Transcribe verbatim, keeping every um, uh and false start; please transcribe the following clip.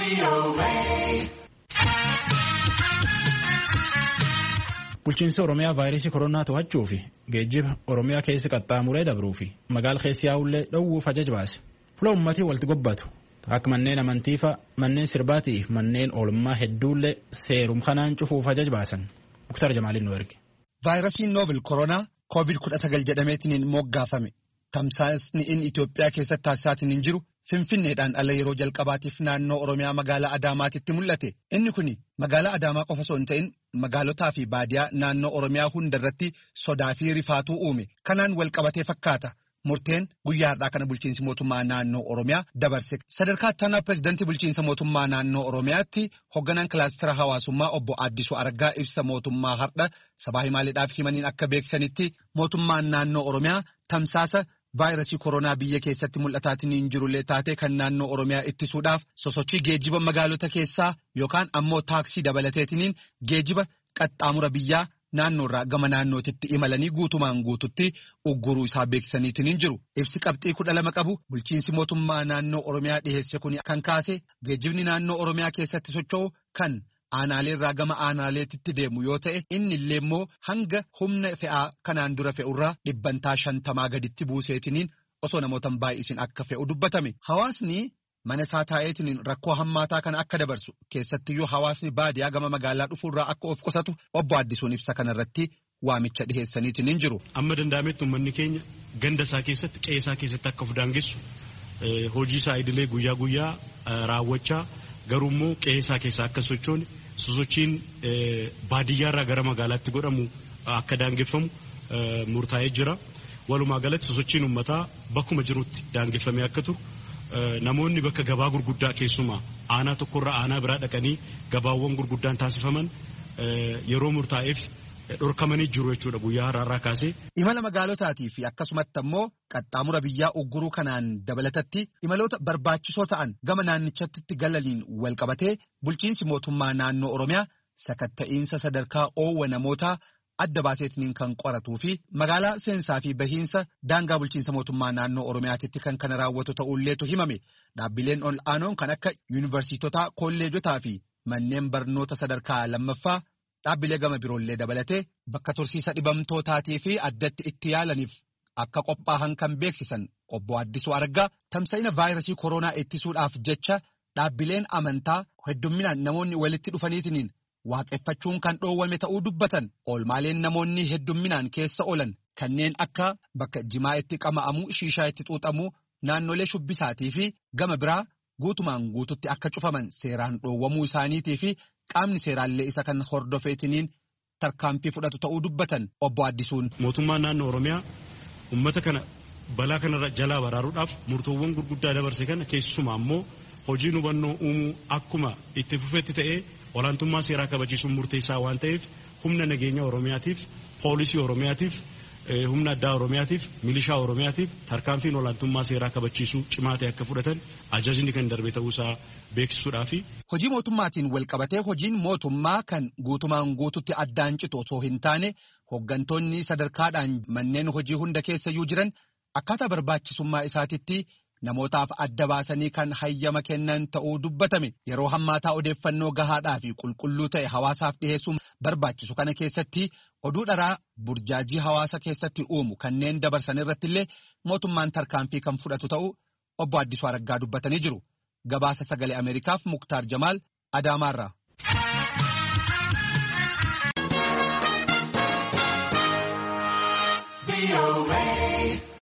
Bulchiinsa Oromiyaa vaayirasii koronaa to'achuu fi geejjiba Oromiyaa keessa qaxxaamuree dabruu fi magaala keessa yaa'ullee dhowwuuf ajaja baase. Fuula uummatii walitti gobbatu akka manneen amantiifa manneen sirbaatii fi manneen oolmaa hedduullee seerum kanaan cufuuf ajaja baasan. Muktar Jamaaliin nu erge. Vaayirasiin noobel koronaa koovid kudha sagal jedhameetiin moggaafame. Tamsaasni inni Itoophiyaa keessatti taasisaatiin hin jiru Finfinneedhaan ala yeroo jalqabaatiif naannoo Oromiyaa magaalaa Adaamaatitti mul'ate. Inni kun magaalaa Adaamaa qofa osoo hin ta'in magaalotaa fi baadiyaa naannoo Oromiyaa hundarratti sodaa fi rifaatuu uume. Kanaan wal qabatee fakkaata. Murteen guyyaa har'aa kana bulchiinsi mootummaa naannoo Oromiyaa dabarse. Sadarkaa ittaanaa pireezidantii bulchiinsa mootummaa naannoo Oromiyaatti hoogganaan kilaastera hawaasummaa obbo Addisuu Araggaa ibsa mootummaa har'a sabaa himaaleedhaaf himaniin akka beeksanitti mootummaan naannoo Oromiyaa tamsaasa vaayirasii koronaa biyya keessatti mul'ataatiin hin jirullee taate kan naannoo Oromiyaa ittisuudhaaf sosochii geejjiba magaalota keessaa yookaan ammoo taaksii dabalateetiin geejjiba qaxxaamura biyyaa naannoorraa gama naannootitti imalanii guutumaan guututti ugguruu isaa beeksisaniitiin hin jiru. Ibsi qabxii kudha lama qabu bulchiinsi mootummaa naannoo Oromiyaa dhiheesse kun kan kaase geejjibni naannoo Oromiyaa keessatti socho'u kan aanaaleerraa gama aanaaleetitti deemu yoo ta'e inni illee immoo hanga humna fe'aa kanaan dura fe'urraa dhibbantaa shantamaa gaditti buuseetiniin osoo namoota baay'isin akka fe'u dubbatame. Hawaasni mana isaa taa'eetiin rakkoo hammaataa kana akka dabarsu keessattiyyuu hawaasni baadiyaa gama magaalaa dhufuurraa akka of qusatu obbo Addisuun ibsa kanarratti waamicha dhiheessaniitiin hin jiru. Amma danda'ametti uummanni keenya ganda isaa keessatti qe'ee isaa keessatti akka of daangessu hojii isaa idilee guyyaa guyyaa raawwachaa garuu immoo qe'ee isaa keessaa akka sochoone sosochiin baadiyyaarraa gara magaalaatti godhamu akka daangeffamu murtaa'ee jira. Walumaa galatti sosochiin uummataa bakkuma jirutti daangeffamee akka turu namoonni bakka gabaa gurguddaa keessumaa aanaa tokkorraa aanaa biraa dhaqanii gabaawwan gurguddaan taasifaman yeroo murtaa'eef dhorkamanii jiru jechuudha guyyaa har'aarraa kaasee. Imala magaalotaatii fi akkasumatti ammoo qaxxaamura biyyaa ugguruu kanaan dabalatatti imaloota barbaachisoo ta'an gama naannichatti galaniin wal qabatee bulchiinsi mootummaa naannoo Oromiyaa sakatta'iinsa sadarkaa oowwa namootaa adda baaseetiin kan qoratuu fi magaalaa seensaa fi bahiinsa daangaa bulchiinsa mootummaa naannoo Oromiyaatitti kan kana raawwatu ta'ulleetu himame. Dhaabbileen ol aanoon kan akka yuunivarsiitotaa, kolleejotaa fi manneen barnoota sadarkaa lammaffaa dhaabbilee gama biroollee dabalatee bakka tursiisa dhibamtootaatii fi addatti itti yaalaniif akka qophaa'an kan beeksisan obbo Addisuu Araggaa tamsa'ina vaayirasii koronaa ittisuudhaaf jecha dhaabbileen amantaa heddumminaan namoonni walitti dhufaniitiin waaqeffachuun kan dhoowwame ta'uu dubbatan. Oolmaaleen namoonni heddumminaan keessa oolan kanneen akka bakka jimaa itti qama'amuu, shiishaa itti xuuxamuu, naannolee shubbisaatii fi gama biraa guutumaan guututti akka cufaman seeraan dhoowwamuu isaaniitii fi qaamni seeraallee isa kan hordofeetiniin tarkaanfii fudhatu ta'uu dubbatan obbo Addisuun. Mootummaan naannoo Oromiyaa uummata kana balaa kanarra jalaa baraaruudhaaf murtoowwan gurguddaa dabarse kana keessumaa ammoo hojiin hubannoo uumuu akkuma itti fufetti ta'ee olaantummaa seeraa kabachiisuun murteessaa waan ta'eef humna nageenya Oromiyaatiif, poolisii Oromiyaatiif, humna addaa Oromiyaatiif, milishaa Oromiyaatiif tarkaanfiin olaantummaa seeraa kabachiisuu cimaa ta'e akka fudhatan ajajni kan darbe ta'uusaa beeksisuudhaafi. Hojii mootummaatiin wal qabatee hojiin mootummaa kan guutumaan guututti addaan citu osoo hin taane hooggantoonni sadarkaadhaan manneen hojii hunda keessayyuu jiran akkaataa barbaachisummaa isaatitti namootaaf adda baasanii kan hayyama kennan ta'uu dubbatame. Yeroo hammaataa odeeffannoo gahaadhaa fi qulqulluu ta'e hawaasaaf dhiheessuun barbaachisu kana keessatti oduu dharaa burjaajii hawaasa keessatti uumu kanneen dabarsan irratti illee mootummaan tarkaanfii kan fudhatu ta'uu obbo Addisuu Araggaa dubbatanii jiru. Gabaasa sagalee Ameerikaaf Muktaar Jamaal Adaamaarraa.